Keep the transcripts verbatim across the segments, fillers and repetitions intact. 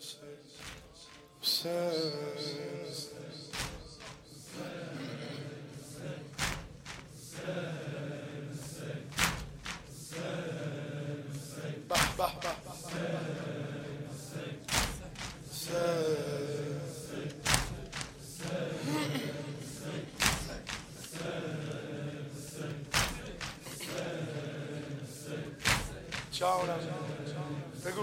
جانم بگو.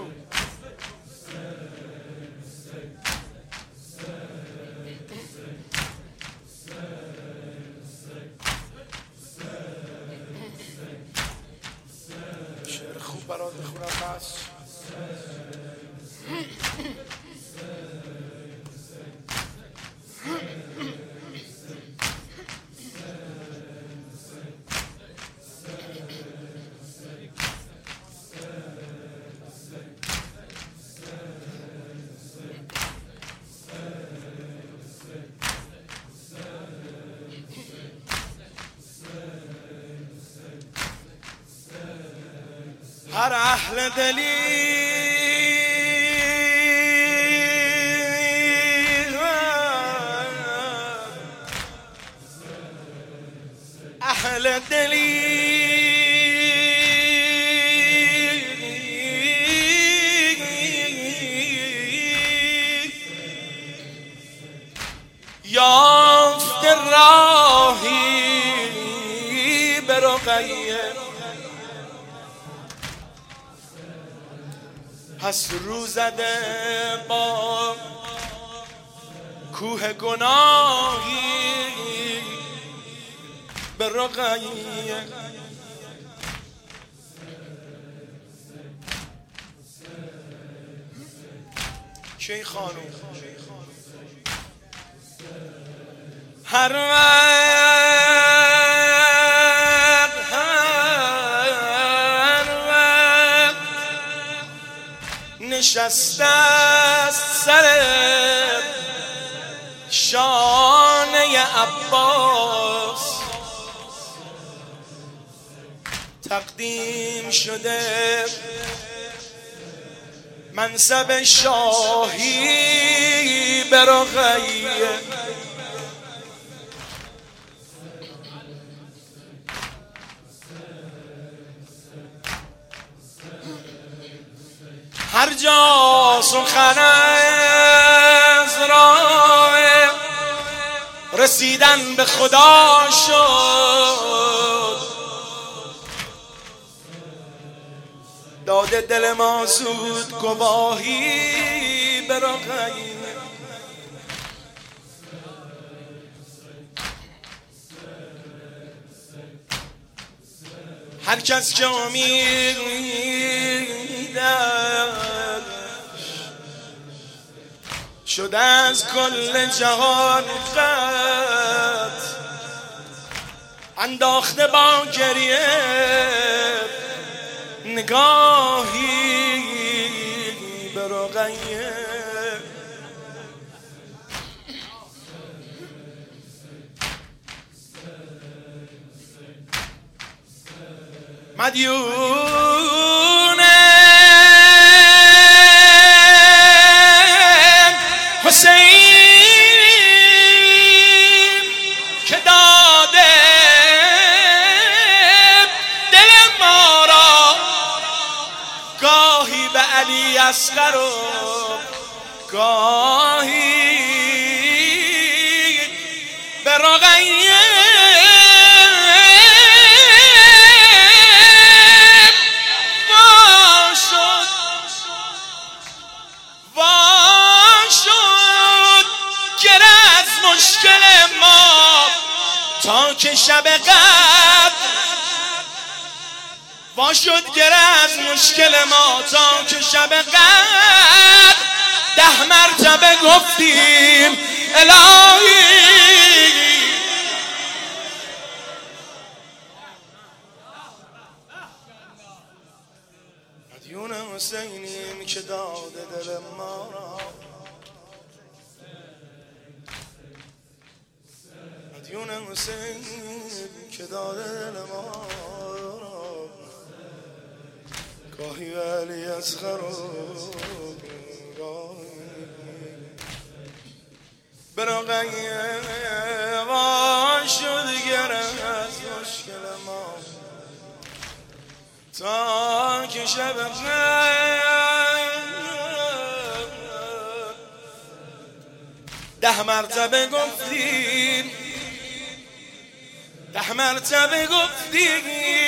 شعر خوب برات بخونم بس. هر اهل دلی اهل دلی یافت راهی به رقیه، پس رو زده با کوه گناهی به رقیه. کی خانوم هر وقت هر وقت نشسته است سر شانه عباس، تقدیم شده منصب شاهی به رقیه. هر جا سخن از راه رسیدن به خدا شد، داده دل ما زود گواهی به رقیه. هر کس که امیدش شده از کل جهان قد انداخته با گریه نگاهی به رقیه. مدیون حسین که داده دل ما را، گاهی به علی اصغر و گاهی به رقیه. مشکل ما تا که شب قدر وا شد، گره از مشکل ما تا که شب قدر ده مرتبه گفتیم الهی. مدیون حسینیم که داده دل ما را، مدیون حسین که داده دل ما را، گاهی ولی اصغر و گاهی رقیه وا شد گرفت از مشکل ما تا که شب ده مرتبه گفتیم ده مرتبه گفتیم